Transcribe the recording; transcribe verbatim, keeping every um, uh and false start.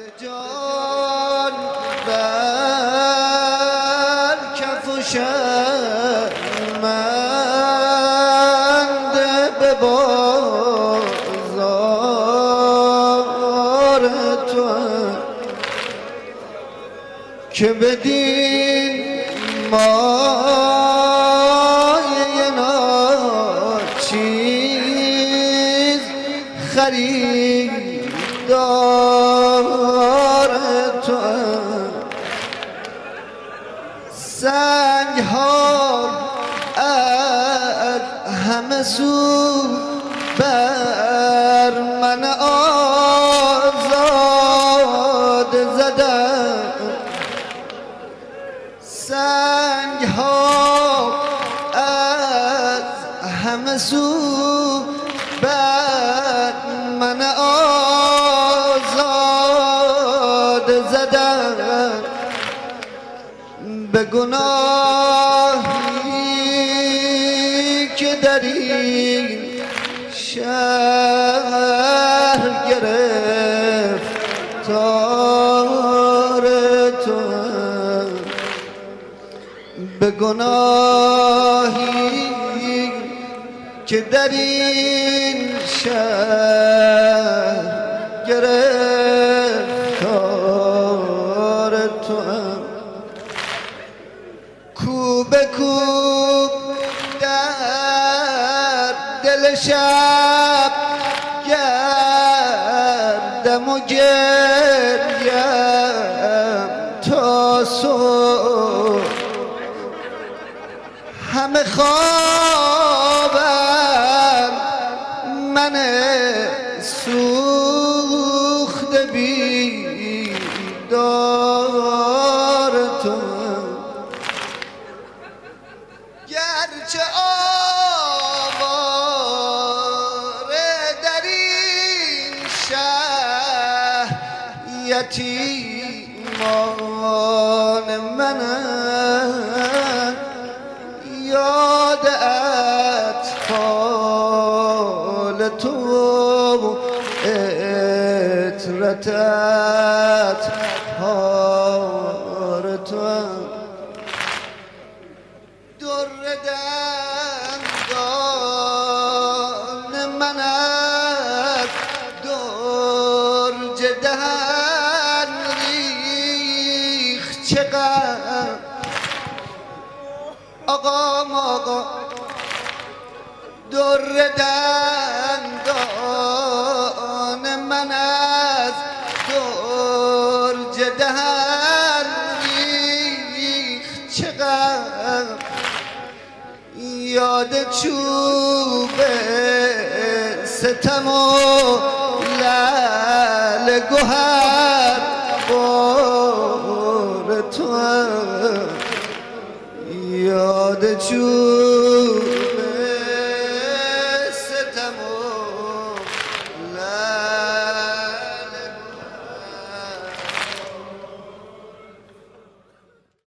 جان بر کف و شرمند به بازار تو که بدین مایه ناچیز خریدار تو سنگ ها از همه سو بر من آزاد زدن سنگ ها از همه سو بر من آزاد زدن به گناهی که در این شهر گرفتار تو به گناهی که در این شهر گرفتار تو کوب کوب در دل شب گردم و گریم تا صبح همه خوابم من سوخته بیدار تو گرچه آواره در این شهر یتیمان منم یاد اطفال تو عطرتت پار تو در دندان منت درج دهن ریخ چقدر آقا آقا در دندان من از درج دهن ریخ چقدر یاد چوب ستم و لعل گوهر بار تو یاد چوب